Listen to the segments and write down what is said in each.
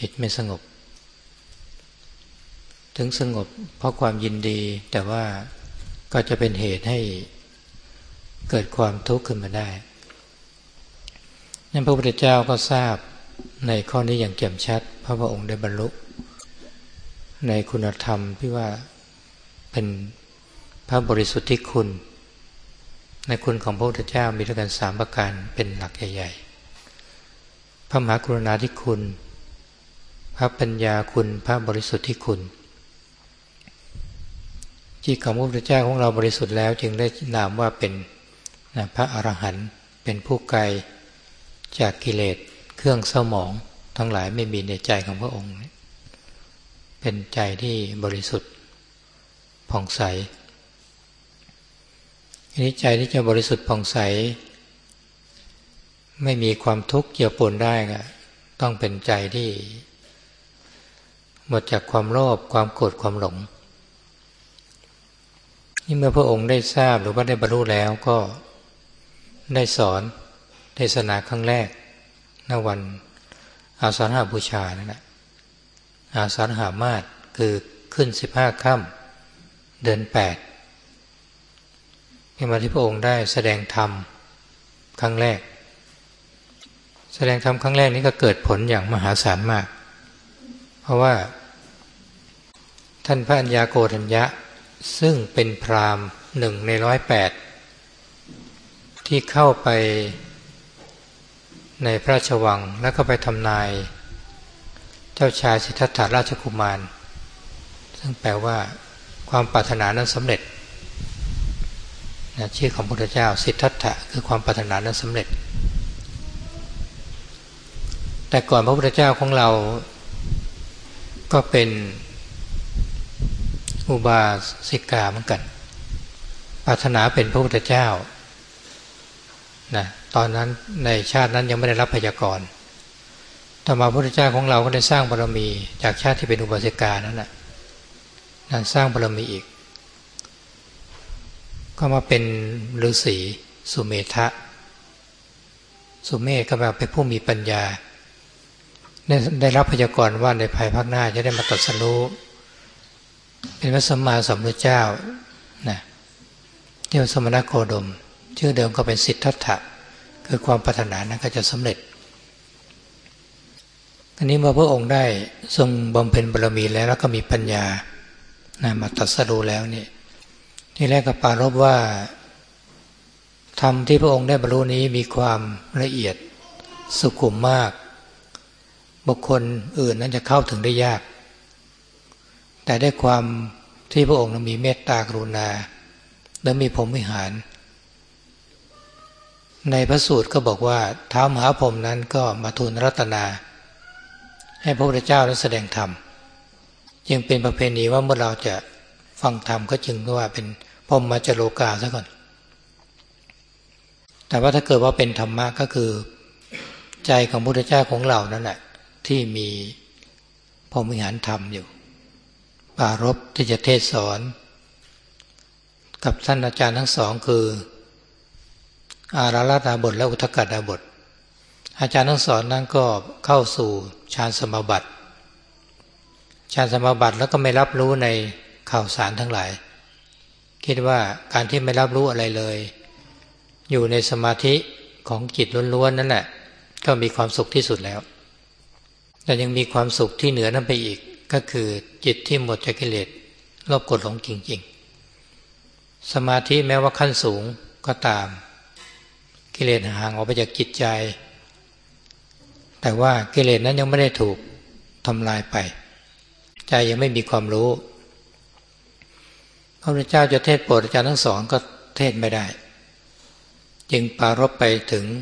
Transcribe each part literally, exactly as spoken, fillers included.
จิตไม่สงบถึงสงบเพราะความยินดีแต่ว่าก็จะเป็นเหตุให้เกิดความทุกข์ขึ้นมาได้นั้นพระพุทธเจ้าก็ทราบในข้อนี้อย่างแจ่มชัดเพราะพระองค์ได้บรรลุในคุณธรรมที่ว่าเป็นพระบริสุทธิคุณในคุณของพระพุทธเจ้ามีด้วยกันสามประการเป็นหลักใหญ่ๆพระมหากรุณาธิคุณพระปัญญาคุณพระบริสุทธิคุณจิตของพระพุทธเจ้าของเราบริสุทธิ์แล้วจึงได้นามว่าเป็นนะพระอรหันต์เป็นผู้ไกลจากกิเลสเครื่องเศร้าหมองทั้งหลายไม่มีในใจของพระองค์เป็นใจที่บริสุทธิ์ผ่องใสอันนี้ใจที่จะบริสุทธิ์ผ่องใสไม่มีความทุกข์เกี่ยวปนได้ก็ต้องเป็นใจที่หมดจากความโลภความโกรธความหลงนี่เมื่อพระองค์ได้ทราบหรือว่าได้บรรลุแล้วก็ได้สอนเทศนาครั้งแรกณวันอาสาฬหบูชานั่นแหละอาสาฬหมาสคือขึ้นสิบห้าค่ำเดือนแปดเป็นวันที่พระองค์ได้แสดงธรรมครั้งแรกแสดงธรรมครั้งแรกนี้ก็เกิดผลอย่างมหาศาลมากเพราะว่าท่านพระัญญาโกฏัญญะซึ่งเป็นพราหมณ์หนึ่งในร้อยแปดที่เข้าไปในพระราชวังแล้วก็ไปทำนายเจ้าชายสิทธัตถะราชกุมารซึ่งแปลว่าความปรารถนานั้นสำเร็จนะชื่อของพระพุทธเจ้าสิทธัตถะคือความปรารถนานั้นสำเร็จแต่ก่อนพระพุทธเจ้าของเราก็เป็นอุบาสิกาเหมือนกันปรารถนาเป็นพระพุทธเจ้านะตอนนั้นในชาตินั้นยังไม่ได้รับพยากรณ์ต่อมาพระพุทธเจ้าของเราก็ได้สร้างบารมีจากชาติที่เป็นอุบาสิกานั้นนะนะสร้างบารมีอีกก็มาเป็นฤาษีสุเมธะสุเมธก็แปลว่าเป็นผู้มีปัญญาได้ได้รับพยากรณ์ว่าในภายภาคหน้าจะได้มาตรัสรู้เป็นพระสัมมาสัมพุทธเจ้านะที่สมณโคดมชื่อเดิมก็เป็นสิทธัตถะคือความปรารถนานั้นก็จะสำเร็จอันนี้เมื่อพระองค์ได้ทรงบำเพ็ญบารมีแล้วแล้วก็มีปัญญานะมาตรัสรู้แล้วนี่ที่แรกก็ปรารภว่าธรรมที่พระองค์ได้บรรลุนี้มีความละเอียดสุขุมมากบุคคลอื่นนั้นจะเข้าถึงได้ยากแต่ได้ความที่พระองค์มีเมตตากรุณาและมีพรหมวิหารในพระสูตรก็บอกว่าท้าวมหาพรหมนั้นก็มาทูลรัตนาให้พระพุทธเจ้าได้แสดงธรรมจึงเป็นประเพณีว่าเมื่อเราจะฟังธรรมก็จึงว่าเป็นพรหมมาจโลกาซะก่อนแต่ว่าถ้าเกิดว่าเป็นธรรมะก็คือใจของพระพุทธเจ้าของเรานั่นแหละที่มีพรหมวิหารธรรมอยู่ปรารภที่จะเทศสอนกับท่านอาจารย์ทั้งสองคืออาราลดาบทและอุทกดาบทอาจารย์ทั้งสองนั้นก็เข้าสู่ฌานสมาบัติฌานสมาบัติแล้วก็ไม่รับรู้ในข่าวสารทั้งหลายคิดว่าการที่ไม่รับรู้อะไรเลยอยู่ในสมาธิของจิตล้วนๆนั่นแหละก็มีความสุขที่สุดแล้วแต่ยังมีความสุขที่เหนือนั้นไปอีกก็คือจิตที่หมดจากกิเลสโลภโกรธหลงจริงๆสมาธิแม้ว่าขั้นสูงก็ตามกิเลสห่างออกไปจากจิตใจแต่ว่ากิเลสนั้นยังไม่ได้ถูกทำลายไปใจยังไม่มีความรู้พระพุทธเจ้าจะเทศโปรดอาจารย์ทั้งสองก็เทศไม่ได้จึงปรารภไปถึง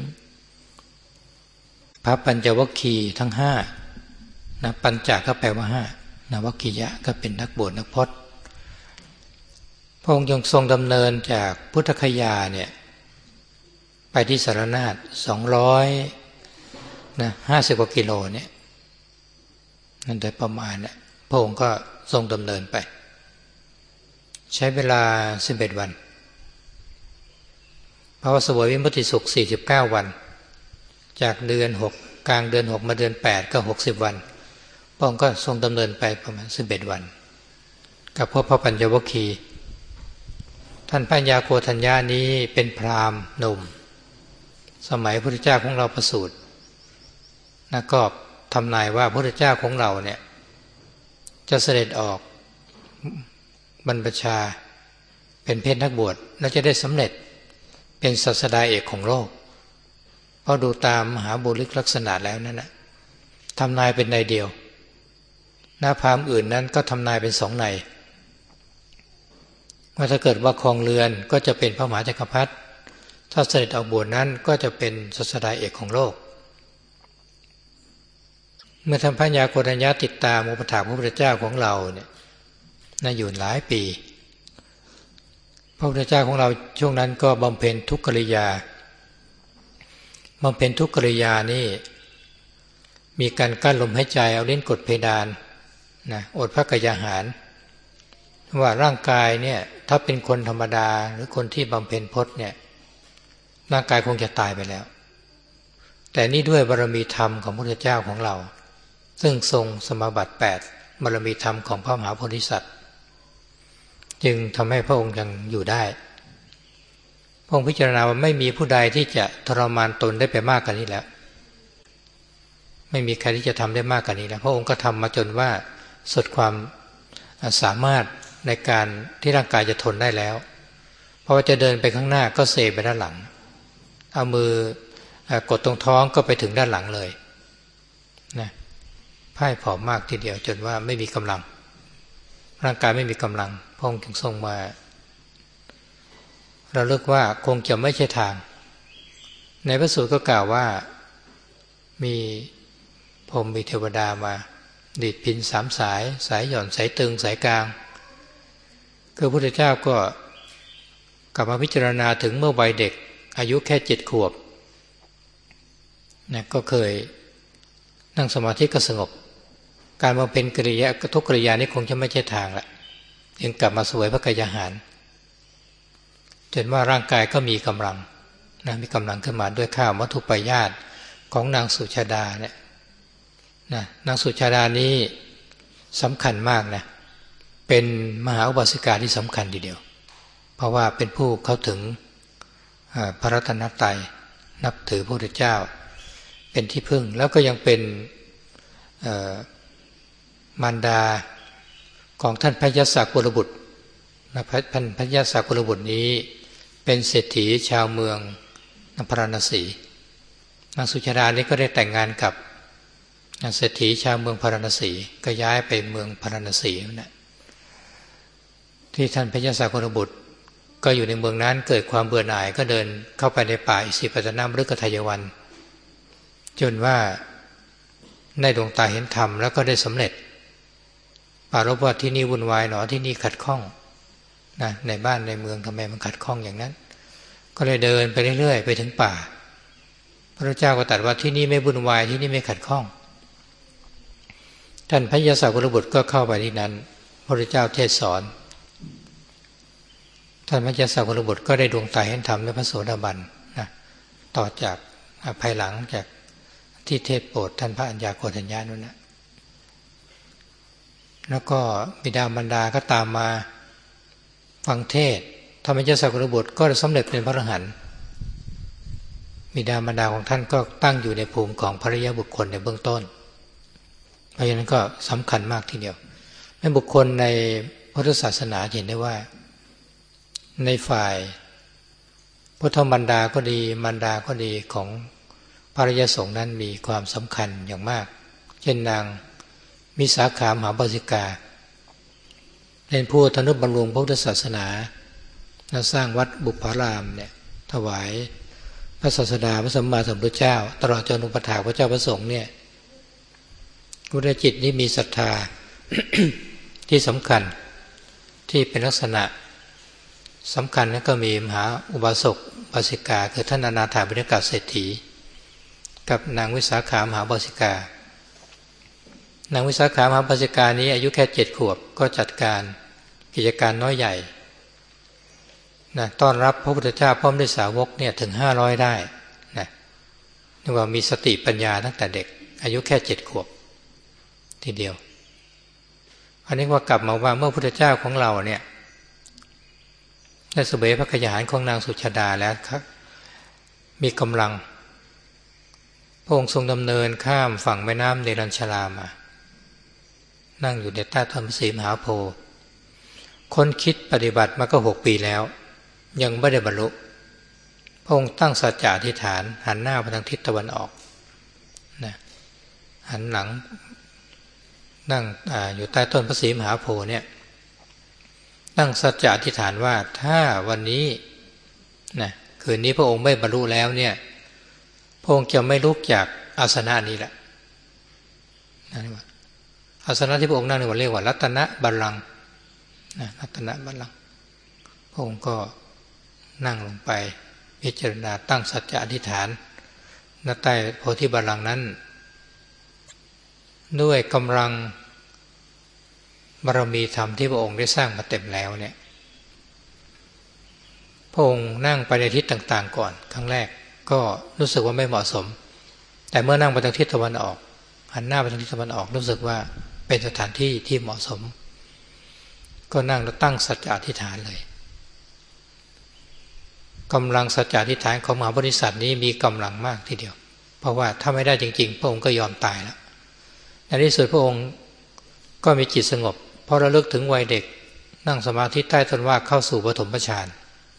พระปัญจวัคคีย์ทั้งห้านะปัญจก็แปลว่าห้านะวัคคียะก็เป็นนักบวชนักพจน์พระองค์ยังทรงดำเนินจากพุทธคยาเนี่ยไปที่สารนาฏสองร้อยนะห้าสิบกว่ากิโลเนี่ยนั่นโดยประมาณเนี่ยพระองค์ก็ทรงดำเนินไปใช้เวลาสิบเอ็ดวันเพราะว่าเสวยวิมุตติสุขสี่สิบเก้าวันจากเดือนหกกลางเดือนหกมาเดือนแปดก็หกสิบวันพระองค์ก็ทรงดำเนินไปประมาณสิบเอ็ดวันกับพวกพระปัญจวัคคีย์ท่านปัญญาโกฏัญญานี้เป็นพราหมณ์หนุ่มสมัยพระพุทธเจ้าของเราประสูตินะก็ทำนายว่าพระพุทธเจ้าของเราเนี่ยจะเสด็จออกบรรพชาเป็นเพศนักบวชและจะได้สำเร็จเป็นศาสดาเอกของโลกเพราะดูตามมหาบุริกลักษณะแล้วนั่นนะทำนายเป็นในเดียวหน้าพราหมณ์อื่นนั้นก็ทำนายเป็นสองในว่าถ้าเกิดว่าครองเรือนก็จะเป็นพระมหาจักรพรรดิถ้าเสด็จออกบวชนั้นก็จะเป็นศาสดาเอกของโลกเมื่อท่านพระญาโกฏัญญาติดตามอุปถากพระพุทธเจ้าของเราเนี่ยน่าอยู่หลายปีพระพุทธเจ้าของเราช่วงนั้นก็บำเพ็ญทุกขกิริยาบำเพ็ญทุกขกิริยานี่มีการกั้นลมหายใจเอาลิ้นกดเพดานนะอดพระกายอาหารว่าร่างกายเนี่ยถ้าเป็นคนธรรมดาหรือคนที่บำเพ็ญพจน์เนี่ยร่างกายคงจะตายไปแล้วแต่นี่ด้วยบารมีธรรมของพระพุทธเจ้าของเราซึ่งทรงสมาบัติแปดบารมีธรรมของพระมหาโพธิสัตว์จึงทำให้พระองค์ยังอยู่ได้พระองค์พิจารณาว่าไม่มีผู้ใดที่จะทรมานตนได้ไปมากกว่านี้แล้วไม่มีใครที่จะทำได้มากกว่านี้แล้วพระองค์ก็ทำมาจนว่าสุดความสามารถในการที่ร่างกายจะทนได้แล้วเพราะว่าจะเดินไปข้างหน้าก็เซไปด้านหลังเอามือกดตรงท้องก็ไปถึงด้านหลังเลยนะพ่ายผอมมากทีเดียวจนว่าไม่มีกำลังร่างกายไม่มีกำลังพระองค์จึงทรงมาเราเลือกว่าคงจะไม่ใช่ทางในพระสูตรก็กล่าวว่ามีพรหมมีเทวดามาดีดพิณสามสายสายหย่อนสายตึงสายกลางคือพระพุทธเจ้าก็กลับมาพิจารณาถึงเมื่อวัยเด็กอายุแค่เจ็ดขวบนะก็เคยนั่งสมาธิก็สงบการบำเพ็ญกิริยาทุกกิริยานี้คงจะไม่ใช่ทางละยังกลับมาสวยพระกายอาหารจนว่าร่างกายก็มีกำลังนะมีกำลังขึ้นมาด้วยข้าวมัทุปายาตของนางสุชาดาเนี่ยนะนางสุชาดานี้สำคัญมากนะเป็นมหาอุบาสิกาที่สำคัญทีเดียวเพราะว่าเป็นผู้เข้าถึงพระรัตนตรัยนับถือพระพุทธเจ้าเป็นที่พึ่งแล้วก็ยังเป็นมารดาของท่านพระยศกุลบุตรนะท่านพระยศกุลบุตรนี้เป็นเศรษฐีชาวเมืองพาราณสีนางสุชาดานี้ก็ได้แต่งงานกับเศรษฐีชาวเมืองพาราณสีก็ย้ายไปเมืองพาราณสีนะที่ท่านพระยศกุลบุตรก็อยู่ในเมืองนั้นเกิดความเบื่อหน่ายก็เดินเข้าไปในป่าอิสิปตนมฤคทายวันจนว่าได้ดวงตาเห็นธรรมแล้วก็ได้สำเร็จปรารภว่าที่นี่วุ่นวายหนอที่นี่ขัดข้องนะในบ้านในเมืองทำไมมันขัดข้องอย่างนั้นก็เลยเดินไปเรื่อยๆไปถึงป่าพระเจ้าก็ตรัสว่าที่นี่ไม่วุ่นวายที่นี่ไม่ขัดข้องท่านพระยศกุลบุตรก็เข้าไปที่นั้นพระเจ้าเทศสอนท่านพระยศกุลบุตรก็ได้ดวงตาเห็นธรรมในพระโสดาบันนะต่อจากภายหลังจากที่เทศโปรดท่านพระอัญญาโกฏัญญานั่นนะแล้วก็บิดามารดาก็ตามมาฟังเทศธรรมยศกุลบุตรก็สำเร็จเป็นพระอรหันต์บิดามารดาของท่านก็ตั้งอยู่ในภูมิของภริยบุคคลในเบื้องต้นเพราะฉะนั้นก็สำคัญมากทีเดียวในบุคคลในพุทธศาสนาเห็นได้ว่าในฝ่ายพุทธมารดาก็ดีมารดาก็ดีของภริยสงฆ์นั้นมีความสำคัญอย่างมากเช่นนางมิสาขามหาบาสิกาเป็นผู้ทนุบำรุงพระพุทธศาสนาและสร้างวัดบุพารามเนี่ยถวายพระศาสดาพระสัมมาสัมพุทธเจ้าตลอดจนอุปถากพระเจ้าพระสงฆ์เนี่ยกุศลจิตนี้มีศรัทธา ที่สำคัญที่เป็นลักษณะสำคัญนั้นก็มีมหาอุบาสกบาสิกาคือท่านอนาถาบิณกเศรษฐีกับนางวิสาขามหาบาสิกานางวิสาขามหาบาสิกานี้อายุแค่เจ็ดขวบก็จัดการกิจการน้อยใหญ่นะต้อนรับพระพุทธเจ้าพร้อมด้วยสาวกเนี่ยถึงห้าร้อยได้นะนี่ว่ามีสติปัญญาตั้งแต่เด็กอายุแค่เจ็ดขวบทีเดียวอันนี้ว่ากลับมาว่าเมื่อพระพุทธเจ้าของเราเนี่ยได้เสวยพระกยาหารของนางสุชาดาแล้วครับมีกำลังพระองค์ทรงดำเนินข้ามฝั่งแม่น้ำเนรัญชรามานั่งอยู่ในใต้ต้นพระศรีมหาโพธิ์คนคิดปฏิบัติมาก็หกปีแล้วยังไม่ได้บรรลุพระองค์ตั้งสัจจะอธิษฐานหันหน้าไปทางทิศตะวันออกนะหันหลังนั่ง อ, อยู่ใต้ต้นพระศรีมหาโพธิ์เนี่ยตั้งสัจจะอธิษฐานว่าถ้าวันนี้นะคืนนี้พระองค์ไม่บรรลุแล้วเนี่ยพระองค์จะไม่ลุกจากอาสนะนี้แหละนั่นว่าอาสนะที่พระองค์นั่งนี่ว่าเรียกว่ารัตนบัลลังก์นะรัตนบัลลังก์พระองค์ก็นั่งลงไปพิจารณาตั้งสัจจะอธิษฐานณใต้โพธิบัลลังก์นั้นด้วยกำลังบารมีธรรมที่พระองค์ได้สร้างมาเต็มแล้วเนี่ยพระองค์นั่งไปในทิศต่างๆก่อนครั้งแรกก็รู้สึกว่าไม่เหมาะสมแต่เมื่อนั่งไปทางทิศตะวันออกหันหน้าไปทางทิศตะวันออกรู้สึกว่าเป็นสถานที่ที่เหมาะสมก็นั่งแล้วตั้งสัจจะอธิษฐานเลยกำลังสัจจะอธิษฐานของมหาโพธิสัตว์นี้มีกำลังมากทีเดียวเพราะว่าถ้าไม่ได้จริงๆพระองค์ก็ยอมตายแล้วในที่สุดพระองค์ก็มีจิตสงบพอระลึกถึงวัยเด็กนั่งสมาธิใต้ต้นว่าเข้าสู่ปฐมฌาน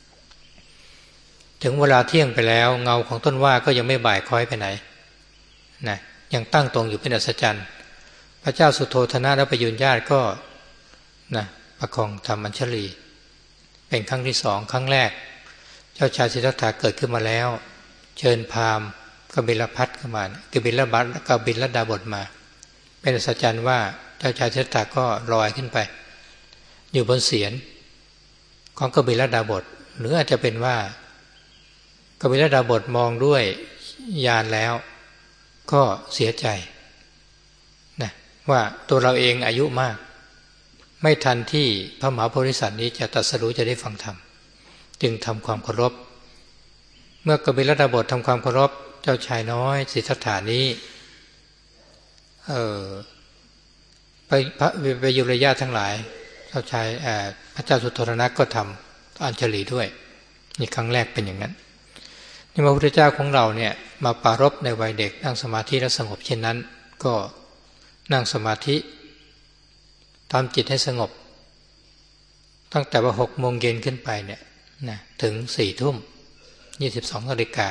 ถึงเวลาเที่ยงไปแล้วเงาของต้นว่าก็ยังไม่บ่ายคล้อยไปไหนนะยังตั้งตรงอยู่เป็นอัศจรรย์พระเจ้าสุโธทนะและประยุรญาติก็นะประคองธรรมัญชลีเป็นครั้งที่สองครั้งแรกเจ้าชายสิทธัตถะเกิดขึ้นมาแล้วเชิญพราหมณ์กบิลพัสเข้ามากบิลบัตกบิลดาบทมาเป็นอัศจรรย์ว่าเจ้าชายสิทธัตถะก็ลอยขึ้นไปอยู่บนเศียรของกบิลดาบทหรืออาจจะเป็นว่ากบิลดาบทมองด้วยญาณแล้วก็เสียใจนะว่าตัวเราเองอายุมากไม่ทันที่พระมหาโพธิสัตว์นี้จะตรัสรู้จะได้ฟังธรรมจึงทำความเคารพเมื่อกบิลดาบททำความเคารพเจ้าชายน้อยสิทธัตถานี้เออไปพระไปยุรญาติทั้งหลายเจ้าชายพระเจ้าสุโธทนะก็ทำอัญชลีด้วยนี่ครั้งแรกเป็นอย่างนั้นนี่พระพุทธเจ้าของเราเนี่ยมาปรารภในวัยเด็กนั่งสมาธิและสงบเช่นนั้นก็นั่งสมาธิทำจิตให้สงบตั้งแต่ว่าหกโมงเย็นขึ้นไปเนี่ยนะถึงสี่ทุ่มยี่สิบสองนาฬิกา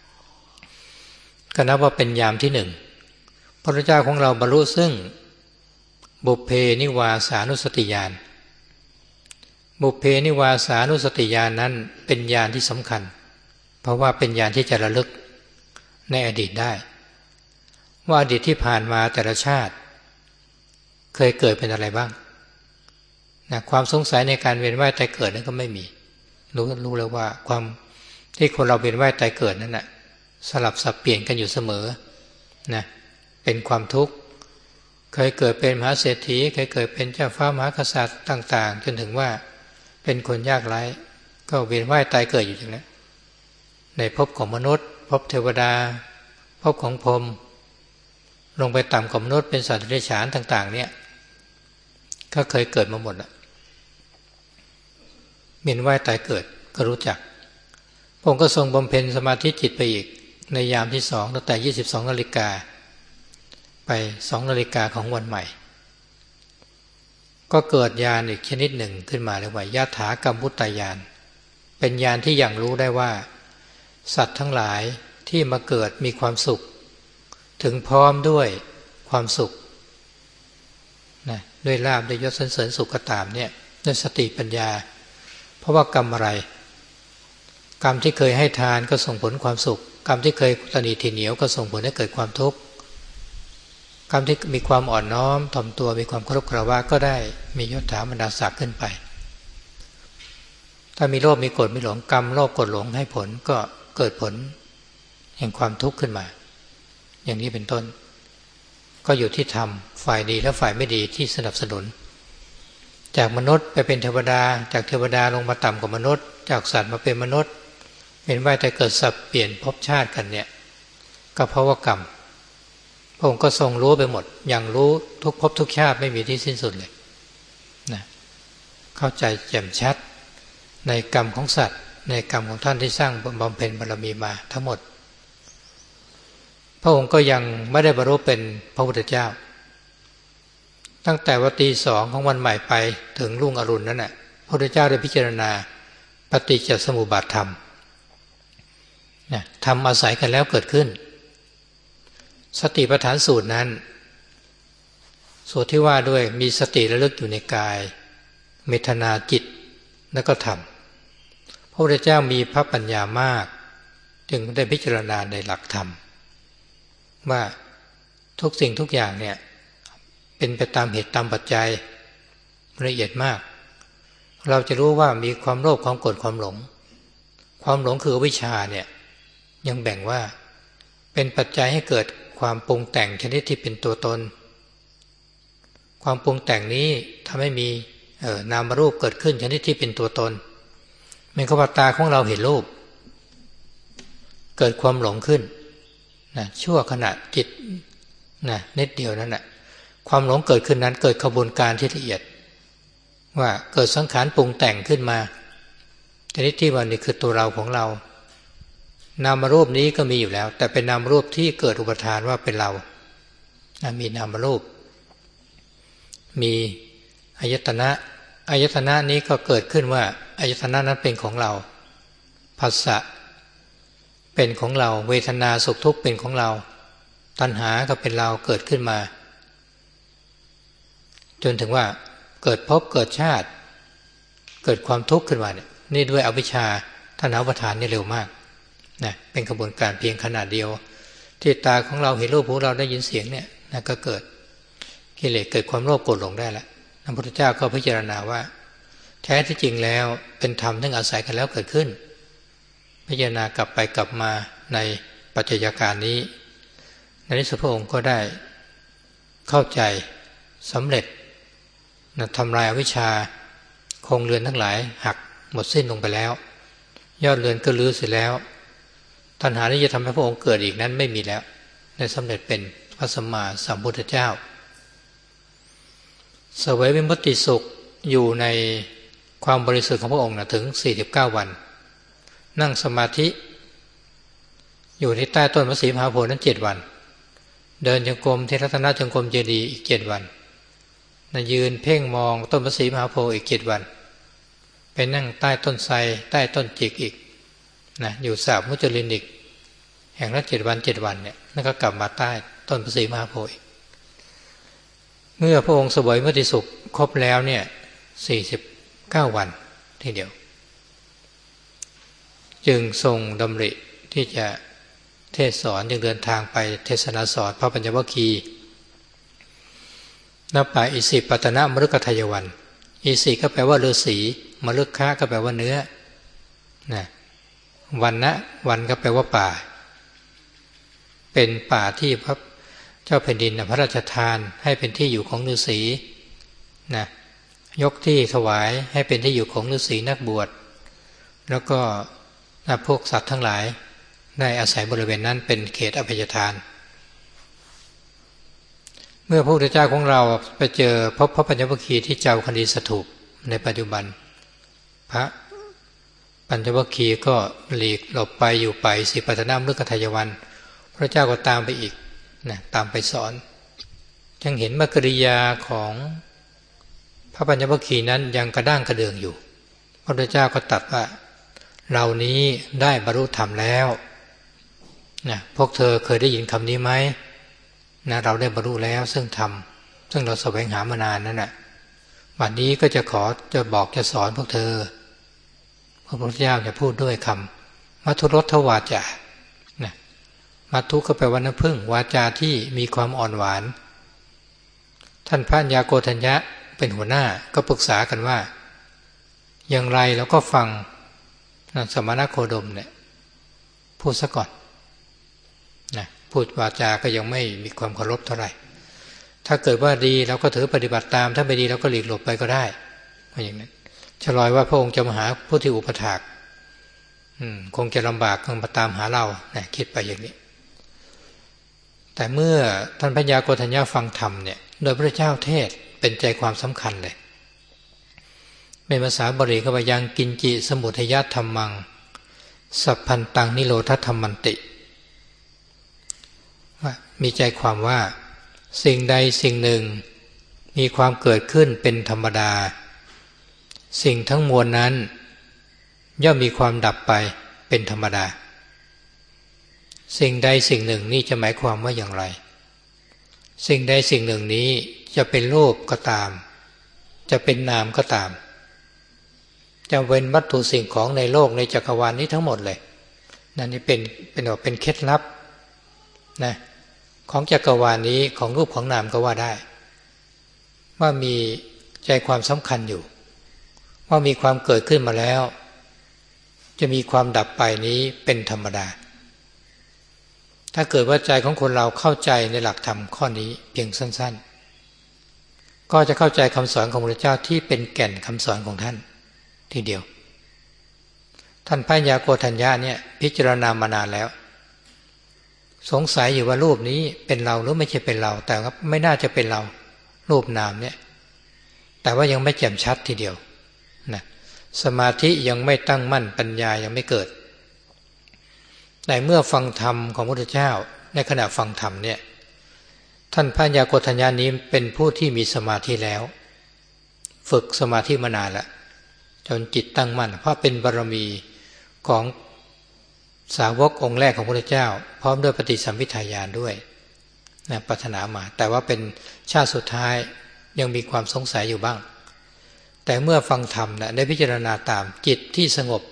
ก็นับว่าเป็นยามที่หนึ่งพระพุทธเจ้าของเราบรรลุซึ่งบุพเพนิวาสานุสติญาณบุพเพนิวาสานุสติญาณนั้นเป็นญาณที่สำคัญเพราะว่าเป็นญาณที่จะระลึกในอดีตได้ว่าอดีตที่ผ่านมาแต่ละชาติเคยเกิดเป็นอะไรบ้างนะความสงสัยในการเวียนว่ายตายเกิดนั้นก็ไม่มีรู้รู้แล้วว่าความที่คนเราเวียนว่ายตายเกิดนั้นนะสลับสับเปลี่ยนกันอยู่เสมอนะเป็นความทุกข์เคยเกิดเป็นมหาเศรษฐีเคยเกิดเป็นเจ้าฟ้ามหากษัตริย์ต่างๆจนถึงว่าเป็นคนยากไร้ก็เวียนว่ายตายเกิดอยู่อย่างนั้นในภพของมนุษย์ภพเทวดาภพของพรหมลงไปต่ำกว่ามนุษย์เป็นสัตว์เดรัจฉานต่างๆเนี่ยก็เคยเกิดมาหมดละเวียนว่ายตายเกิดก็รู้จักพระองค์ก็ทรงบำเพ็ญสมาธิจิตไปอีกในยามที่สองตั้งแต่ยี่สิบสองนาฬิกาไปสองนาฬิกาของวันใหม่ก็เกิดญาณอีกชนิดหนึ่งขึ้นมาเรียกว่ายถากรรมมุตตญาณเป็นญาณที่ยังรู้ได้ว่าสัตว์ทั้งหลายที่มาเกิดมีความสุขถึงพร้อมด้วยความสุขนะด้วยลาภด้วยยศสรรเสริญสุขก็ตามเนี่ยด้วยสติปัญญาเพราะว่ากรรมอะไรกรรมที่เคยให้ทานก็ส่งผลความสุขกรรมที่เคยตนีทีเหนียวก็ส่งผลให้เกิดความทุกข์กรรมที่มีความอ่อนน้อมถ่อมตัวมีความเคารพกราบไหว้ก็ได้มียศถาบรรดาศักดิ์ขึ้นไปถ้ามีโลภมีโกรธมีหลงกรรมโลภโกรธหลงให้ผลก็เกิดผลแห่งความทุกข์ขึ้นมาอย่างนี้เป็นต้นก็อยู่ที่ธรรมฝ่ายดีและฝ่ายไม่ดีที่สนับสนุนจากมนุษย์ไปเป็นเทวดาจากเทวดาลงมาต่ำกว่ามนุษย์จากสัตว์มาเป็นมนุษย์เป็นว่ายแต่เกิดสับเปลี่ยนภพชาติกันเนี่ยก็เพราะว่ากรรมพระองค์ก็ทรงรู้ไปหมดอย่างรู้ทุกภพทุกชาติไม่มีที่สิ้นสุดเลยนะเข้าใจแจ่มชัดในกรรมของสัตว์ในกรรมของท่านที่สร้างบำเพ็ญบารมีมาทั้งหมดพระองค์ก็ยังไม่ได้บรรลุเป็นพระพุทธเจ้าตั้งแต่วันตีสองของวันใหม่ไปถึงรุ่งอรุณนั่นแหละพระพุทธเจ้าได้พิจารณาปฏิจจสมุปบาทธรรมนะทำอาศัยกันแล้วเกิดขึ้นสติปัฏฐานสูตรนั้นสูตรที่ว่าด้วยมีสติระลึกอยู่ในกายเมตนาจิตแล้วก็ธรรมพระพุทธเจ้ามีพระปัญญามากจึงได้พิจารณาในหลักธรรมว่าทุกสิ่งทุกอย่างเนี่ยเป็นไปตามเหตุตามปัจจัยละเอียดมากเราจะรู้ว่ามีความโลภความโกรธความหลงความหลงคืออวิชชาเนี่ยยังแบ่งว่าเป็นปัจจัยให้เกิดความปรุงแต่งชนิดที่เป็นตัวตนความปรุงแต่งนี้ทำให้มีเอ่อนามรูปเกิดขึ้นชนิดที่เป็นตัวตนเหมือนกับตาของเราเห็นรูปเกิดความหลงขึ้นนะชั่วขณะจิตนะนิดเดียวนั่นแหละความหลงเกิดขึ้นนั้นเกิดขบวนการที่ละเอียดว่าเกิดสังขารปรุงแต่งขึ้นมาชนิดที่ว่านี่คือตัวเราของเรานามรูปนี้ก็มีอยู่แล้วแต่เป็นนามรูปที่เกิดอุปทานว่าเป็นเรามีนามรูปมีอายตนะอายตนะนี้ก็เกิดขึ้นว่าอายตนะนั้นเป็นของเราผัสสะเป็นของเราเวทนาสุขทุกข์เป็นของเราตัณหาก็เป็นเราเกิดขึ้นมาจนถึงว่าเกิดภพเกิดชาติเกิดความทุกข์ขึ้นมาเนี่ยนี่ด้วยอวิชชาตัณหาอุปาทานนี่เร็วมากนะเป็นกระบวนการเพียงขนาดเดียวที่ตาของเราเห็นรูปหูเราได้ยินเสียงเนี่ยนะก็เกิดกิเลสเกิดความโลภโกรธหลงได้แล้วพระพุทธเจ้าก็พิจารณาว่าแท้ที่จริงแล้วเป็นธรรมที่อาศัยกันแล้วเกิดขึ้นพิจารณากลับไปกลับมาในปัจจัยการนี้ในที่สุดพระองค์ก็ได้เข้าใจสำเร็จนะทำลายอวิชชาโครงเรือนทั้งหลายหักหมดสิ้นลงไปแล้วยอดเรือนก็รื้อเสร็จแล้วตัณหาที่จะทำให้พระองค์เกิดอีกนั้นไม่มีแล้วได้สำเร็จเป็นพระสัมมาสัมพุทธเจ้าเสวยวิมุตติสุขอยู่ในความบริสุทธิ์ของพระองค์นะถึงสี่สิบเก้าวันนั่งสมาธิอยู่ที่ใต้ต้นพระศรีมหาโพธิ์นั้นเจ็ดวันเดินจงกรมที่รัตนจงกรมเจดีย์อีกเจ็ดวันนะยืนเพ่งมองต้นพระศรีมหาโพธิ์อีกเจ็ดวันไปนั่งใต้ต้นไทรใต้ต้นจิกอีกนะอยู่สาบมุจลินอีกแห่งละเจ็ดวันเจ็ดวันเนี่ยแล้วก็กลับมาใต้ต้นพระศรีมหาโพธิ์เมื่อพระองค์เสวยวิมุตติสุขครบแล้วเนี่ยสี่สิบเก้าวันทีเดียวจึงทรงดำริที่จะเทศสอนจึงเดินทางไปเทศนาสอนพระปัญจวัคคีย์ณ ป่าอิสิปตนมฤคทายวันอิสิก็แปลว่าฤาษีมฤคะก็แปลว่าเนื้อนะวันนะวันก็แปลว่าป่าเป็นป่าที่พระเจ้าแผ่นดินพระราชทานให้เป็นที่อยู่ของฤาษีนะยกที่ถวายให้เป็นที่อยู่ของฤาษีนักบวชแล้วก็พวกสัตว์ทั้งหลายได้อาศัยบริเวณนั้นเป็นเขตอภัยทานเมื่อพระพุทธเจ้าของเราไปเจอพบพระปัญจวัคคีย์ที่เจ้าคณีสถูปในปัจจุบันพระปัญจวัคคีย์ก็หลีกหลบไปอยู่ไปสิปัตนามฤคทายวันพระเจ้าก็ตามไปอีกนะตามไปสอนยังเห็นมกริยาของพระปัญจวัคคีย์นั้นยังกระด้างกระเดืองอยู่พระพุทธเจ้าก็ตรัสว่าเหล่านี้ได้บรรลุธรรมแล้วนะพวกเธอเคยได้ยินคำนี้ไหมนะเราได้บรรลุแล้วซึ่งธรรมซึ่งเราแสวงหามานานนั่นแหละวันนี้ก็จะขอจะบอกจะสอนพวกเธอพระพุทธเจ้าจะพูดด้วยคำมัทุรสวาจานะมัทุก็แปลว่าน้ำผึ้งวาจาที่มีความอ่อนหวานท่านพระญาโกฏัญญะเป็นหัวหน้าก็ปรึกษากันว่าอย่างไรเราก็ฟังสมณโคดมเนี่ยพูดซะก่อนนะพูดวาจาก็ยังไม่มีความเคารพเท่าไหร่ถ้าเกิดว่าดีเราก็ถือปฏิบัติตามถ้าไม่ดีเราก็หลีกหลบไปก็ได้อย่างนั้นฉลอยว่าพระองค์จะมาหาผู้ที่อุปถากคงจะลำบากคงมาตามหาเรานะคิดไปอย่างนี้แต่เมื่อท่านพญาโกฏัญญาฟังธรรมเนี่ยโดยพระเจ้าเทศเป็นใจความสำคัญเลยเป็นภาษาบาลีก็ว่ายังกินจิสมุทัยธรรมังสัพพันตังนิโรธธรรมันติว่ามีใจความว่าสิ่งใดสิ่งหนึ่งมีความเกิดขึ้นเป็นธรรมดาสิ่งทั้งมวลนั้นย่อมมีความดับไปเป็นธรรมดาสิ่งใดสิ่งหนึ่งนี่จะหมายความว่าอย่างไรสิ่งใดสิ่งหนึ่งนี้จะเป็นรูปก็ตามจะเป็นนามก็ตามจะเป็นวัตถุสิ่งของในโลกในจักรวาลนี้ทั้งหมดเลยนั่นนี่เป็นเป็นว่าเป็นเคล็ดลับนะของจักรวาลนี้ของรูปของนามก็ว่าได้ว่ามีใจความสำคัญอยู่ว่ามีความเกิดขึ้นมาแล้วจะมีความดับไปนี้เป็นธรรมดาถ้าเกิดว่าใจของคนเราเข้าใจในหลักธรรมข้อนี้เพียงสั้นๆก็จะเข้าใจคำสอนของพระเจ้าที่เป็นแก่นคำสอนของท่านทีเดียวท่านพระยาโกฏัญญาเนี่ยพิจารณามานานแล้วสงสัยอยู่ว่ารูปนี้เป็นเราหรือไม่ใช่เป็นเราแต่ก็ไม่น่าจะเป็นเรารูปนามเนี่ยแต่ว่ายังไม่แจ่มชัดทีเดียวนะสมาธิยังไม่ตั้งมั่นปัญญายังไม่เกิดแต่เมื่อฟังธรรมของพระพุทธเจ้าในขณะฟังธรรมเนี่ยท่านพระยาโกฏัญญานี้เป็นผู้ที่มีสมาธิแล้วฝึกสมาธิมานานแล้วจนจิตตั้งมั่นเพราะเป็นบารมีของสาวกองค์แรกของพระพุทธเจ้าพร้อมด้วยปฏิสัมภิทาญาณด้วยนะปรารถนามาแต่ว่าเป็นชาติสุดท้ายยังมีความสงสัยอยู่บ้างแต่เมื่อฟังธรรมนะได้พิจารณาตามจิตที่สงบ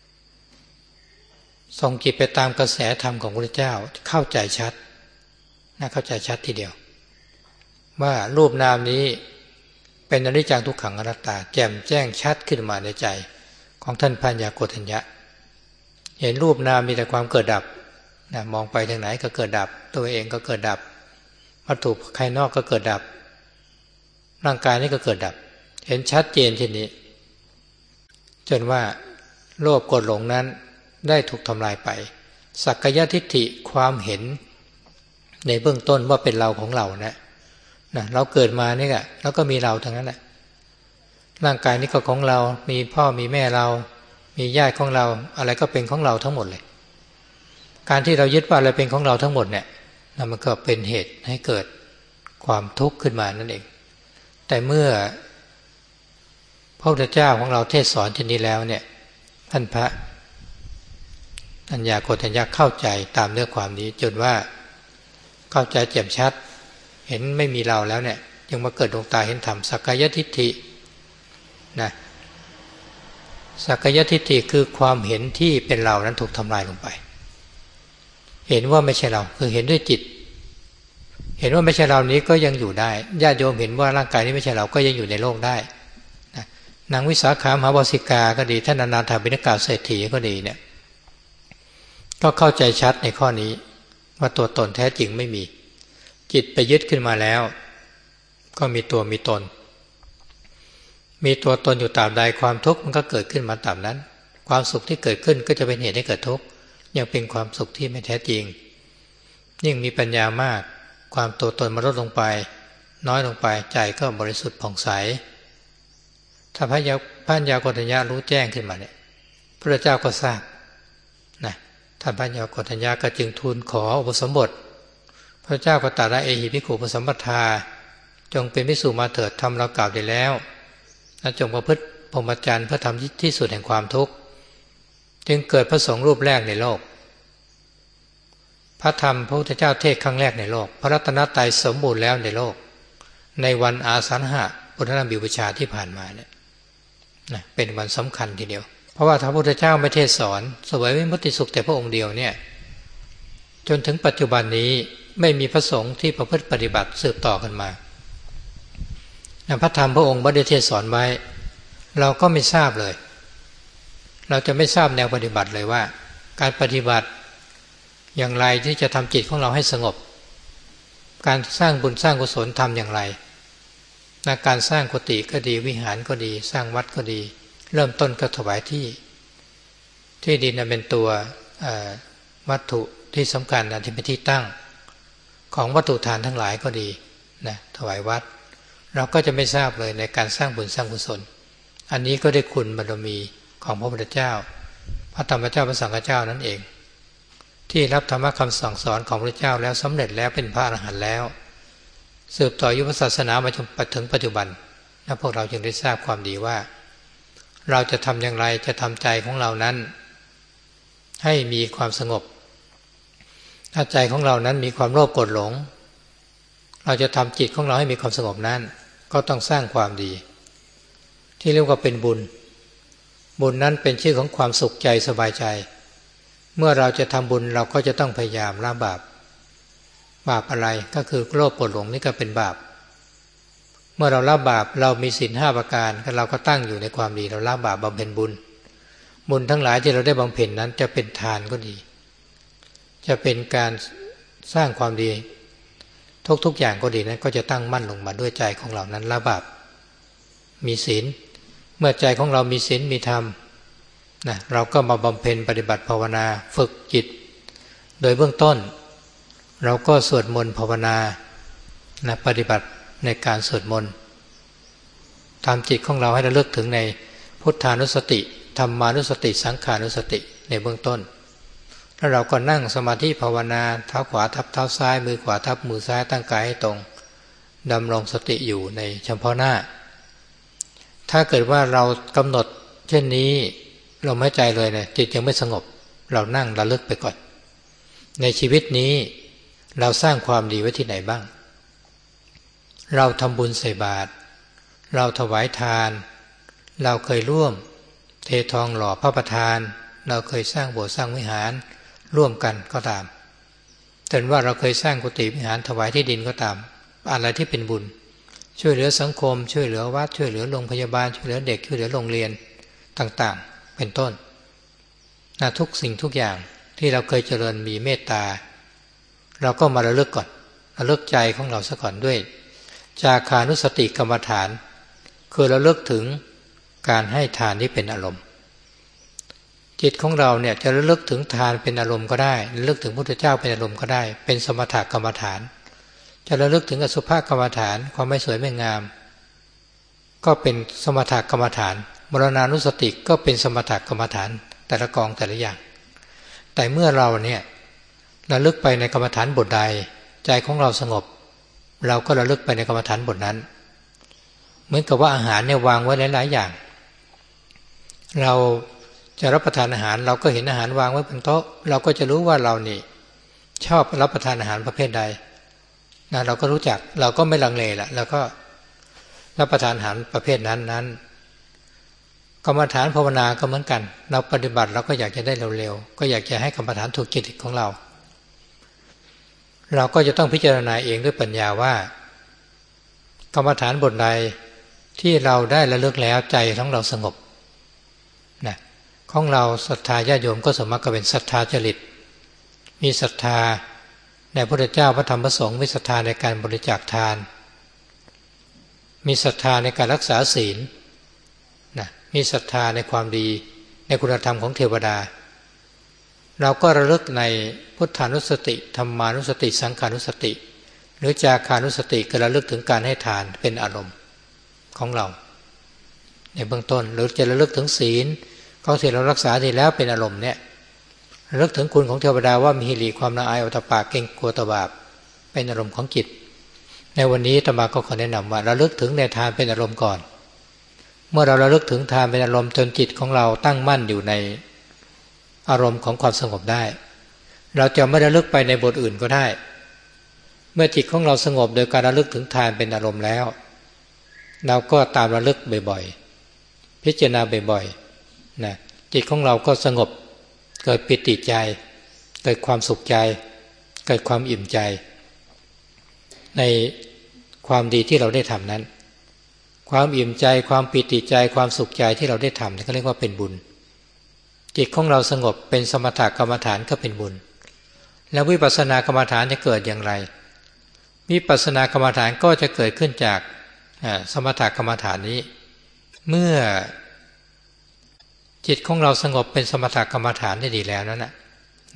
ส่งจิตไปตามกระแสธรรมของพระพุทธเจ้าเข้าใจชัดนะเข้าใจชัดทีเดียวว่ารูปนามนี้เป็นอนิจจังทุกขังอนัตตาแจ่มแจ้งชัดขึ้นมาในใจของท่านพระยาโกฏัญญะเห็นรูปนามมีแต่ความเกิดดับนะมองไปทางไหนก็เกิดดับตัวเองก็เกิดดับวัตถุภายนอกก็เกิดดับร่างกายนี้ก็เกิดดับเห็นชัดเจนเช่นนี้จนว่าโลภโกรธหลงนั้นได้ถูกทำลายไปสักกายทิฏฐิความเห็นในเบื้องต้นว่าเป็นเราของเรานะนะเราเกิดมานี่ก็แล้วก็มีเราทั้งนั้นแหละร่างกายนี้ก็ของเรามีพ่อมีแม่เรามีญาติของเราอะไรก็เป็นของเราทั้งหมดเลยการที่เรายึดว่าอะไรเป็นของเราทั้งหมดเนี่ยนั่นมันก็เป็นเหตุให้เกิดความทุกข์ขึ้นมานั่นเองแต่เมื่อพระพุทธเจ้าของเราเทศสอนเช่นนี้แล้วเนี่ยท่านพระปัญญาโกฏัญญาเข้าใจตามเนื้อความนี้จนว่าเข้าใจแจ่มชัดเห็นไม่มีเราแล้วเนี่ยยังมาเกิดดวงตาเห็นธรรมสักกายทิฏฐินะสักกายทิฏฐิคือความเห็นที่เป็นเรานั้นถูกทำลายลงไปเห็นว่าไม่ใช่เราคือเห็นด้วยจิตเห็นว่าไม่ใช่เรานี้ก็ยังอยู่ได้ญาติโยมเห็นว่าร่างกายนี้ไม่ใช่เราก็ยังอยู่ในโลกได้นะนางวิสาขามหาบาสิกาก็ดีท่านอนาถบิณกาเศรษฐีก็ดีเนี่ยก็เข้าใจชัดในข้อนี้ว่าตัวตนแท้จริงไม่มีจิตไปยึดขึ้นมาแล้วก็มีตัวมีตนมีตัวตนอยู่ตราบใดความทุกข์มันก็เกิดขึ้นมาตามนั้นความสุขที่เกิดขึ้นก็จะเป็นเหตุให้เกิดทุกข์ยังเป็นความสุขที่ไม่แท้จริงยิ่งมีปัญญามากความตัวตนมันลดลงไปน้อยลงไปใจก็บริสุทธิ์ผ่องใสถ้าพระยาพระยาโกฏัญญารู้แจ้งขึ้นมาเนี่ยพระเจ้าก็ทราบนะท่านพระยาโกฏัญญาก็จึงทูลขออุปสมบทพระเจ้าก็ตรัสว่าเอหิภิกขุปสัมปทาจงเป็นภิกษุมาเถิดทำเรากล่าวได้แล้วและจงประพฤติพรหมจรรย์เพื่อทำที่สุดแห่งความทุกข์จึงเกิดพระสงฆ์รูปแรกในโลกพระธรรมพระพุทธเจ้าเทศครั้งแรกในโลกพระรัตนตรัยสมบูรณ์แล้วในโลกในวันอาสาฬหะพุทธนาบิวชาที่ผ่านมาเนี่ยนะเป็นวันสำคัญทีเดียวเพราะว่าพระพุทธเจ้าไม่เทศสอนเสวยวิมุตติสุขแต่พระองค์เดียวเนี่ยจนถึงปัจจุบันนี้ไม่มีพระสงฆ์ที่ประพฤติปฏิบัติสืบต่อกันมาพระธรรมพระองค์ไม่ได้เทศสอนไว้เราก็ไม่ทราบเลยเราจะไม่ทราบแนวปฏิบัติเลยว่าการปฏิบัติอย่างไรที่จะทำจิตของเราให้สงบการสร้างบุญสร้างกุศลทำอย่างไรในการสร้างกุฏิก็ดีวิหารก็ดีสร้างวัดก็ดีเริ่มต้นก็ถวายที่ที่ดินเป็นตัววัตถุที่สำคัญที่เป็นที่ตั้งของวัตถุทานทั้งหลายก็ดีนะถวายวัดเราก็จะไม่ทราบเลยในการสร้างบุญสร้างกุศลอันนี้ก็ได้คุณบารมีของพระพุทธเจ้าพระธรรมเจ้าพระสังฆเจ้านั่นเองที่รับธรรมะคำสั่งสอนของพระเจ้าแล้วสำเร็จแล้วเป็นพระอรหันต์แล้วสืบต่อยุพศาสนามาจนถึงปัจจุบันและพวกเราจึงได้ทราบความดีว่าเราจะทำอย่างไรจะทำใจของเรานั้นให้มีความสงบถ้าใจของเรานั้นมีความโลภโกรธหลงเราจะทำจิตของเราให้มีความสงบนั้นก็ต้องสร้างความดีที่เรียกว่าเป็นบุญบุญนั้นเป็นชื่อของความสุขใจสบายใจเมื่อเราจะทำบุญเราก็จะต้องพยายามละบาปบาปอะไรก็คือโลภโกรธหลงนี่ก็เป็นบาปเมื่อเราละบาปเรามีศีลห้าประการเราก็ตั้งอยู่ในความดีเราละบาปบำเพ็ญบุญบุญทั้งหลายที่เราได้บำเพ็ญนั้นจะเป็นทานก็ดีจะเป็นการสร้างความดีทุกๆอย่างก็ดีนั้นก็จะตั้งมั่นลงมาด้วยใจของเรานั้นละบาปมีศีลเมื่อใจของเรามีศีลมีธรรมนะเราก็มาบำเพ็ญปฏิบัติภาวนาฝึกจิตโดยเบื้องต้นเราก็สวดมนต์ภาวนานะปฏิบัติในการสวดมนต์ทำจิตของเราให้ระลึกถึงในพุทธานุสติธรรมานุสติสังขานุสติในเบื้องต้นแล้วเราก็นั่งสมาธิภาวนาเท้าขวาทับเท้าซ้ายมือขวาทับมือซ้ายตั้งกายให้ตรงดำรงสติอยู่ในเฉพาะหน้าถ้าเกิดว่าเรากำหนดเช่นนี้เราไม่ใจเลยเนี่ยจิตยังไม่สงบเรานั่งระลึกไปก่อนในชีวิตนี้เราสร้างความดีไว้ที่ไหนบ้างเราทำบุญใส่บาตรเราถวายทานเราเคยร่วมเททองหล่อพระประธานเราเคยสร้างโบสถ์สร้างวิหารร่วมกันก็ตามแต่ว่าเราเคยสร้างกุฏิวิหารถวายที่ดินก็ตามอะไรที่เป็นบุญช่วยเหลือสังคมช่วยเหลือวัดช่วยเหลือโรงพยาบาลช่วยเหลือเด็กช่วยเหลือโรงเรียนต่างๆเป็นต้นนะทุกสิ่งทุกอย่างที่เราเคยเจริญมีเมตตาเราก็มาระลึกก่อนระลึกใจของเราซะก่อนด้วยจาคานุสติกรรมฐานคือระลึกถึงการให้ทานที่เป็นอารมณ์จิตของเราเนี่ยจะระลึกถึงทานเป็นอารมณ์ก็ได้ระลึกถึงพระพุทธเจ้าเป็นอารมณ์ก็ได้เป็นสมถกรรมฐานจะระลึกถึงอสุภกรรมฐานความไม่สวยไม่งามก็เป็นสมถกรรมฐานมรณานุสติก็เป็นสมถกรรมฐานแต่ละกองแต่ละอย่างแต่เมื่อเราเนี่ยระลึกไปในกรรมฐานบทใดใจของเราสงบเราก็ระลึกไปในกรรมฐานบทนั้นเหมือนกับว่าอาหารเนี่ยวางไว้หลายๆอย่างเราจะรับประทานอาหารเราก็เห็นอาหารวางไว้บนโต๊ะเราก็จะรู้ว่าเรานี่ชอบรับประทานอาหารประเภทใดนะเราก็รู้จักเราก็ไม่ลังเลละเราก็รับประทานอาหารประเภทนั้นนั้นกรรมฐานภาวนาก็เหมือนกันเราปฏิบัติเราก็อยากจะได้เร็วๆก็อยากจะให้กรรมฐานถูกจิตของเราเราก็จะต้องพิจารณาเองด้วยปัญญาว่ากรรมฐานบทใดที่เราได้ระลึกแล้วใจของเราสงบนะของเราศรัทธาญาติโยมก็สมมติก็เป็นศรัทธาจริตมีศรัทธาในพระพุทธเจ้าพระธรรมพระสงฆ์มีศรัทธาในการบริจาคทานมีศรัทธาในการรักษาศีลนะมีศรัทธาในความดีในคุณธรรมของเทวดาเราก็ระลึกในพุทธานุสติธรรมานุสติสังขานุสติหรือจาคานุสติก็ระลึกถึงการให้ทานเป็นอารมณ์ของเราในเบื้องต้นหรือจะระลึกถึงศีลเขาที่เรารักษาดีแล้วเป็นอารมณ์เนี่ยระลึกถึงคุณของเทวดาว่ามีหิริความละอายอัตปาเกรงกลัวต่อบาปเป็นอารมณ์ของจิตในวันนี้อาตมาก็ขอแนะนำว่าระลึกถึงในทานเป็นอารมณ์ก่อนเมื่อเราระลึกถึงทานเป็นอารมณ์จนจิตของเราตั้งมั่นอยู่ในอารมณ์ของความสงบได้เราจะไม่ระลึกไปในบทอื่นก็ได้เมื่อจิตของเราสงบโดยการระลึกถึงทานเป็นอารมณ์แล้วเราก็ตามระลึกบ่อยๆพิจารณาบ่อยๆนะจิตของเราก็สงบเกิดปิติใจเกิดความสุขใจเกิดความอิ่มใจในความดีที่เราได้ทำนั้นความอิ่มใจความปิติใจความสุขใจที่เราได้ทำนี่ก็เรียกว่าเป็นบุญจิตของเราสงบเป็นสมถกรรมฐานก็เป็นบุญแล้ววิปัสสนากรรมฐานจะเกิดอย่างไรวิปัสสนากรรมฐานก็จะเกิดขึ้นจากสมถกรรมฐานนี้เมื่อจิตของเราสงบเป็นสมถกรรมฐานได้ดีแล้วนั่นแหละ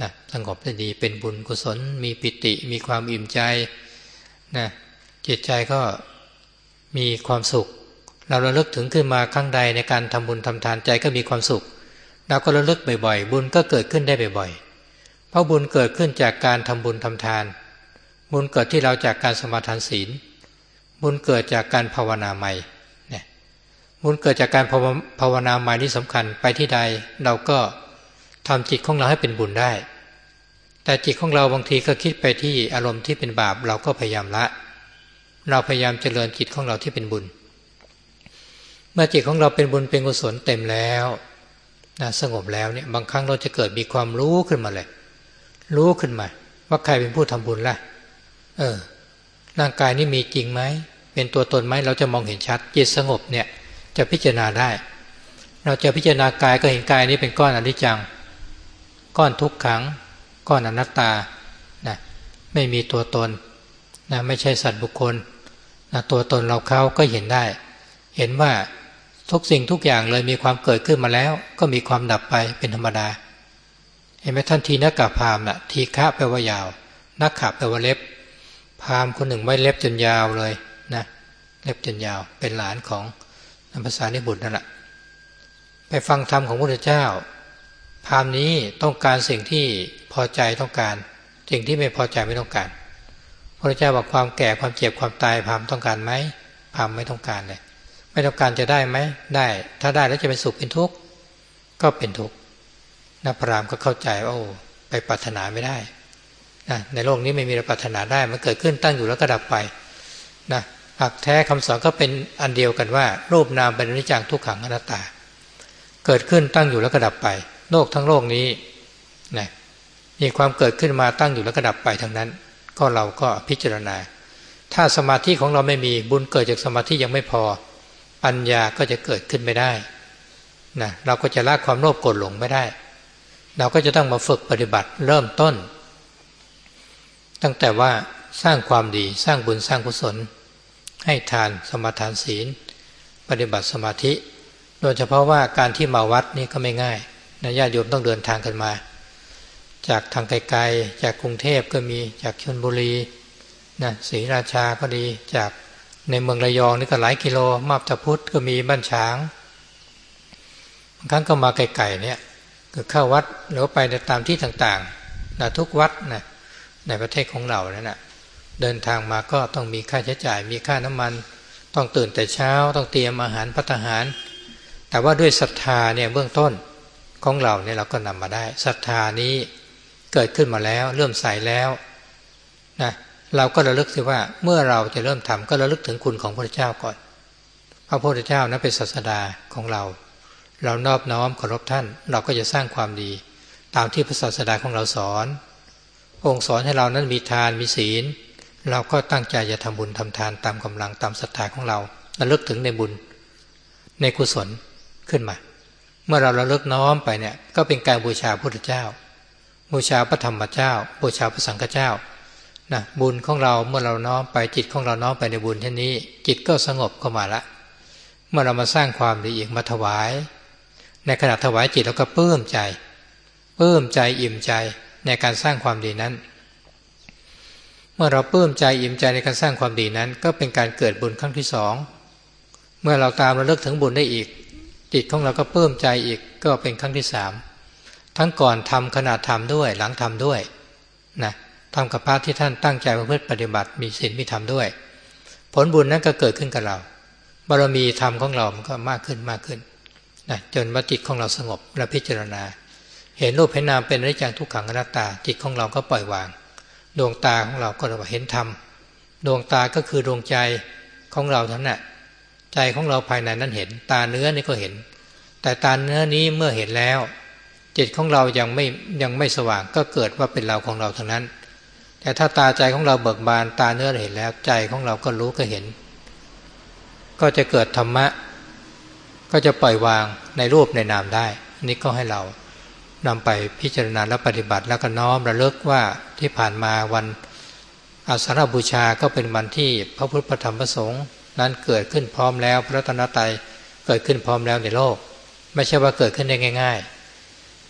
นะสงบได้ดีเป็นบุญกุศลมีปิติมีความอิ่มใจนะจิตใจก็มีความสุขเราระลึกถึงขึ้นมาครั้งใดในการทำบุญทำทานใจก็มีความสุขเราก็ระลึกบ่อยๆบุญก็เกิดขึ้นได้บ่อยๆเพราะบุญเกิดขึ้นจากการทำบุญทำทานบุญเกิดที่เราจากการสมาทานศีลบุญเกิดจากการภาวนาใหม่เนี่ยบุญเกิดจากการภาวนาใหม่นี่สำคัญไปที่ใดเราก็ทำจิตของเราให้เป็นบุญได้แต่จิตของเราบางทีก็คิดไปที่อารมณ์ที่เป็นบาปเราก็พยายามละเราพยายามเจริญจิตของเราที่เป็นบุญเมื่อจิตของเราเป็นบุญเป็นกุศลเต็มแล้วนะสงบแล้วเนี่ยบางครั้งเราจะเกิดมีความรู้ขึ้นมาเลยรู้ขึ้นมาว่าใครเป็นผู้ทำบุญล่ะเออร่างกายนี้มีจริงไหมเป็นตัวตนไหมเราจะมองเห็นชัดจิตสงบเนี่ยจะพิจารณาได้เราจะพิจารณากายก็เห็นกายนี้เป็นก้อนอนิจจังก้อนทุกขังก้อนอนัตตานะไม่มีตัวตนนะไม่ใช่สัตว์บุคคลนะตัวตนเราเขาก็เห็นได้เห็นว่าทุกสิ่งทุกอย่างเลยมีความเกิดขึ้นมาแล้วก็มีความดับไปเป็นธรรมดาเห็นไหมท่านทีนักกะพามน่ะทีฆะแปลว่ายาวนักขะแปลว่าเล็บพามคนหนึ่งไว้เล็บจนยาวเลยนะเล็บจนยาวเป็นหลานของภาษานิบุตรนั่นแหละไปฟังธรรมของพระพุทธเจ้าพามนี้ต้องการสิ่งที่พอใจต้องการสิ่งที่ไม่พอใจไม่ต้องการพระพุทธเจ้าบอกความแก่ความเจ็บความตายพามต้องการไหมพามไม่ต้องการเลยไม่ต้องการจะได้ไหมได้ถ้าได้แล้วจะเป็นสุขเป็นทุกข์ก็เป็นทุกข์นักพราหมณ์ก็เข้าใจว่าโอ้ไปปรารถนาไม่ได้นะในโลกนี้ไม่มีอะไรปรารถนาได้มันเกิดขึ้นตั้งอยู่แล้วก็ดับไปนะหลักแท้คำสอนก็เป็นอันเดียวกันว่ารูปนามเป็นอนิจจังทุกขังอนัตตาเกิดขึ้นตั้งอยู่แล้วก็ดับไปโลกทั้งโลกนี้นะมีความเกิดขึ้นมาตั้งอยู่แล้วก็ดับไปทั้งนั้นก็เราก็พิจารณาถ้าสมาธิของเราไม่มีบุญเกิดจากสมาธิยังไม่พอปัญญาก็จะเกิดขึ้นไม่ได้นะเราก็จะละความโลภโกรธหลงไม่ได้เราก็จะต้องมาฝึกปฏิบัติเริ่มต้นตั้งแต่ว่าสร้างความดีสร้างบุญสร้างกุศลให้ทานสมาทานศีลปฏิบัติสมาธิโดยเฉพาะว่าการที่มาวัดนี่ก็ไม่ง่ายนะญาติโยมต้องเดินทางกันมาจากทางไกลๆจากกรุงเทพก็มีจากชลบุรีนะศรีราชาก็ดีจากในเมืองระยองนี่ก็หลายกิโลมาบตาพุธก็มีบ้านช้างบางครั้งก็มาไกลๆเนี่ยก็เข้าวัดหรือไปในตามที่ต่างๆนะทุกวัดนะในประเทศของเรานั่นนะเดินทางมาก็ต้องมีค่าใช้จ่ายมีค่าน้ำมันต้องตื่นแต่เช้าต้องเตรียมอาหารภัตตาหารแต่ว่าด้วยศรัทธาเนี่ยเบื้องต้นของเราเนี่ยเราก็นำมาได้ศรัทธานี้เกิดขึ้นมาแล้วเริ่มใส่แล้วนะเราก็ระลึกสิว่าเมื่อเราจะเริ่มทำก็ระลึกถึงคุณของพระพุทธเจ้าก่อนพระพุทธเจ้านั้นเป็นศาสดาของเราเรานอบน้อมเคารพท่านเราก็จะสร้างความดีตามที่พระศาสดาของเราสอนองค์สอนให้เรานั้นมีทานมีศีลเราก็ตั้งใจจะทำบุญทำทานตามกำลังตามศรัทธาของเราระลึกถึงในบุญในกุศลขึ้นมาเมื่อเราระลึกน้อมไปเนี่ยก็เป็นการบูชาพระพุทธเจ้าบูชาพระธรรมเจ้าบูชาพระสังฆเจ้านะบุญของเราเมื่อเราน้อมไปจิตของเราน้อมไปในบุญเช่นนี้จิตก็สงบเข้ามาละเมื่อเรามาสร้างความดีอีกมาถวายในขณะถวายจิตเราก็ปลื้มใจปลื้มใจอิ่มใจในการสร้างความดีนั้นเมื่อเราปลื้มใจอิ่มใจในการสร้างความดีนั้นก็เป็นการเกิดบุญครั้งที่สองเมื่อเราตามระลึกถึงบุญได้อีกจิตของเราก็ปลื้มใจอีกก็เป็นครั้งที่สามทั้งก่อนทำขณะทำด้วยหลังทำด้วยนะทำกับพระที่ท่านตั้งใจประพฤติปฏิบัติมีศีลมีธรรมด้วยผลบุญนั้นก็เกิดขึ้นกับเราบารมีธรรมของเรามันก็มากขึ้นมากขึ้นนะจนว่าจิตของเราสงบและพิจารณาเห็นรูปเห็นนามเป็นอนิจจังทุกขังอนัตตาจิตของเราก็ปล่อยวางดวงตาของเราก็เห็นธรรมดวงตาก็คือดวงใจของเราทั้งนั้นใจของเราภายในนั้นเห็นตาเนื้อนี่ก็เห็นแต่ตาเนื้อนี้เมื่อเห็นแล้วจิตของเรายังไม่ยังไม่สว่างก็เกิดว่าเป็นเราของเราทั้งนั้นแต่ถ้าตาใจของเราเบิกบานตาเนื้อเห็นแล้วใจของเราก็รู้ก็เห็นก็จะเกิดธรรมะก็จะปล่อยวางในรูปในนามได้นี่ก็ให้เรานำไปพิจารณาและปฏิบัติแล้วก็น้อมระลึกว่าที่ผ่านมาวันอาสาฬหบูชาก็เป็นวันที่พระพุทธธรรมพระสงฆ์นั้นเกิดขึ้นพร้อมแล้วพระรัตนตรัยเกิดขึ้นพร้อมแล้วในโลกไม่ใช่ว่าเกิดขึ้นได้ง่ายๆ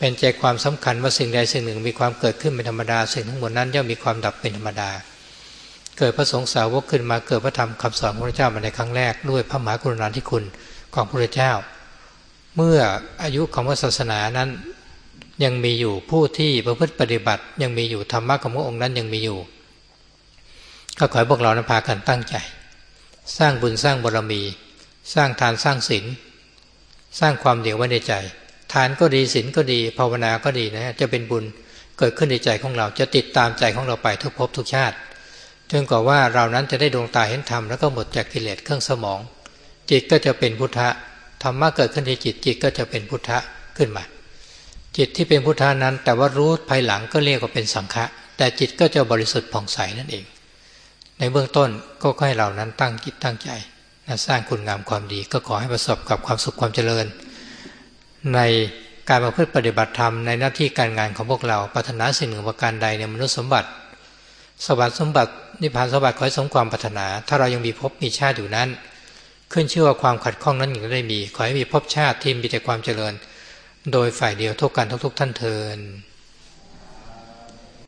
เป็นใจความสำคัญว่าสิ่งใดสิ่งหนึ่งมีความเกิดขึ้นเป็นธรรมดาสิ่งทั้งหมดนั้นย่อมมีความดับเป็นธรรมดาเกิดพระสงฆ์สาวกขึ้นมาเกิดพระธรรมคำสอนของพระเจ้ามาในครั้งแรกด้วยพระมหากรุณาธิคุณของพระเจ้าเมื่ออายุของพระศาสนานั้นยังมีอยู่ผู้ที่ประพฤติปฏิบัติยังมีอยู่ธรรมะของพระองค์นั้นยังมีอยู่ก็ขอให้พวกเรานั้นพากันตั้งใจสร้างบุญสร้างบารมีสร้างทานสร้างศีลสร้างความเดี่ยวไว้ในใจทานก็ดีศีลก็ดีภาวนาก็ดีนะจะเป็นบุญเกิดขึ้นในใจของเราจะติดตามใจของเราไปทุกภพทุกชาติจนกว่าว่าเรานั้นจะได้ดวงตาเห็นธรรมแล้วก็หมดจากกิเลสเครื่องสมองจิตก็จะเป็นพุทธะธรรมะเกิดขึ้นในจิตจิตก็จะเป็นพุทธะขึ้นมาจิตที่เป็นพุทธะนั้นแต่ว่ารู้ภายหลังก็เรียกว่าเป็นสังฆะแต่จิตก็จะบริสุทธิ์ผ่องใสนั่นเองในเบื้องต้นก็ให้เรานั้นตั้งจิตตั้งใจนะสร้างคุณงามความดีก็ขอให้ประสบกับความสุขความเจริญในการประพฤติปฏิบัติธรรมในหน้าที่การงานของพวกเราปรารถนาสิ่งหนึ่งประการใดในมนุษย์สมบัติสวรรค์สมบัตินิพพานสมบัติขอให้สมความปรารถนาถ้าเรายังมีภพมีชาติอยู่นั้นขึ้นชื่อว่าความขัดข้องนั้นยังได้มีขอให้มีภพชาติที่มีแต่ความเจริญโดยฝ่ายเดียวทุกกันทุกๆท่านเทอญ